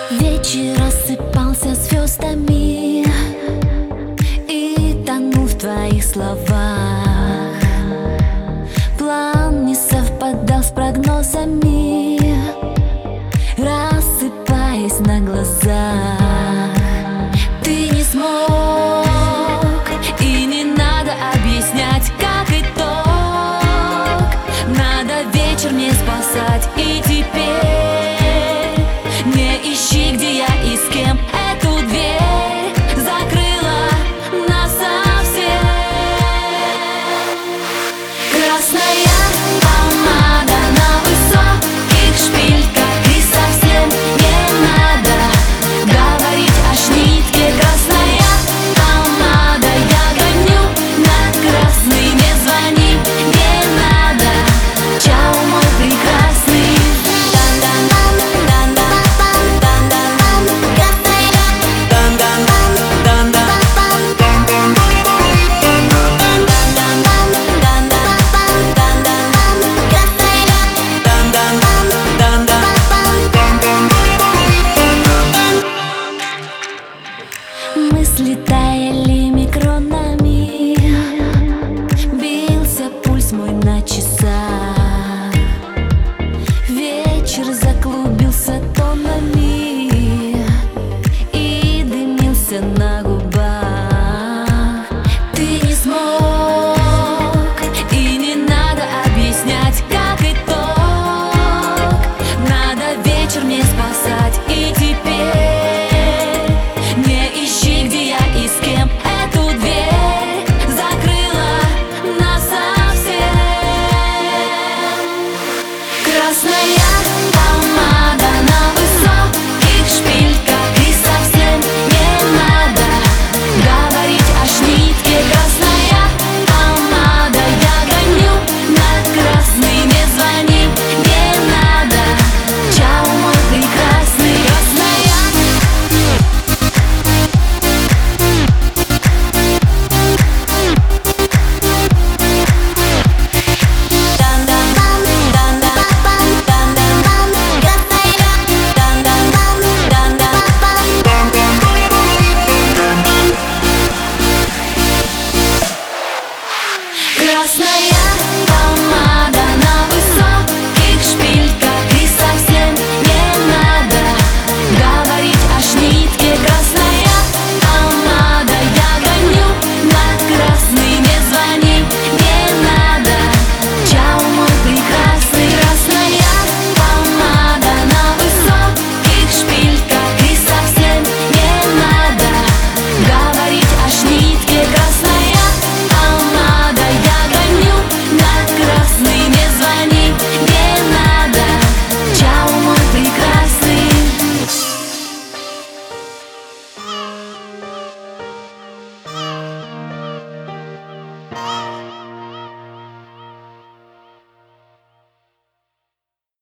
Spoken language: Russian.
Вечер рассыпался звездами и тонул в твоих словах. План не совпадал с прогнозами, рассыпаясь на глазах. Ты не смог, и не надо объяснять, как итог. Надо вечер мне спасать, и теперь не ищи, где я и с кем. Эту дверь закрыла насовсем. Красная помада на высоких шпильках, и совсем не надо говорить о шнитке. Красная помада, я гоню на красный, не звони, не надо. Чао, мой прекрасный. Мысли таяли микронами, бился пульс мой на часах. Вечер заклубился тоннами и дымился на губах. Ты не смог, и не надо объяснять, как итог. Надо вечер мне спасать, и теперь красная